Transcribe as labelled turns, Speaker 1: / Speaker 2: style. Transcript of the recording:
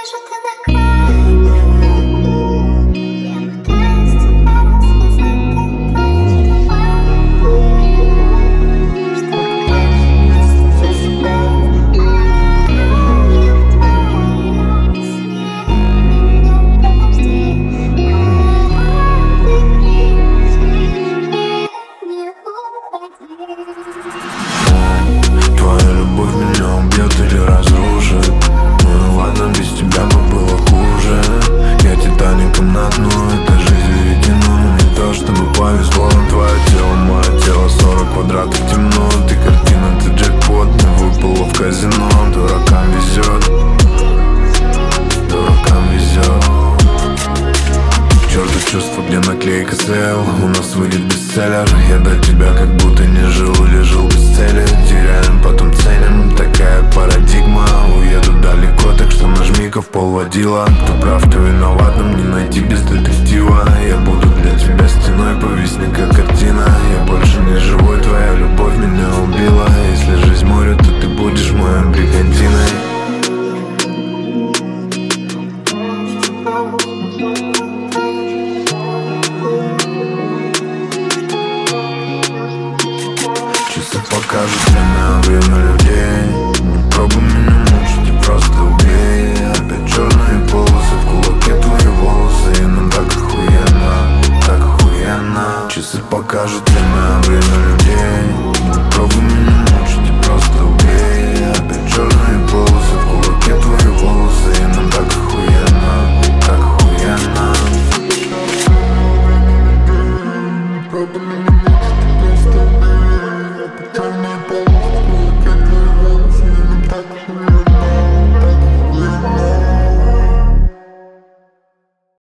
Speaker 1: вижу, ты на краю. Я пытаюсь тебя рассказать, что крепче за себя. Я в твоем сне, подожди. Ты не уходи.
Speaker 2: Твоя любовь меня убьет или разрушит. Ну ладно, без тебя бы было хуже. Я Титаником на дно, эта жизнь веретено. Но не то, чтобы повезло. Твое тело, мое тело, 40 квадратов темно. Ты картина, ты джекпот, не выпало в казино. Дуракам везет, дуракам везет. К черту чувства, где наклейка сел. У нас выйдет бестселлер. Я до тебя как будто не жил или жил без цели. Теряем, потом ценим, такая парадигма. Уеду далеко, так что нажми-ка в пол водила. Кто прав, кто виноват, нам не найти без детектива. Я буду для тебя стеной, повисни как картина. Я больше не живой, твоя любовь меня убила. Если жизнь море, то ты будешь моей бригантиной.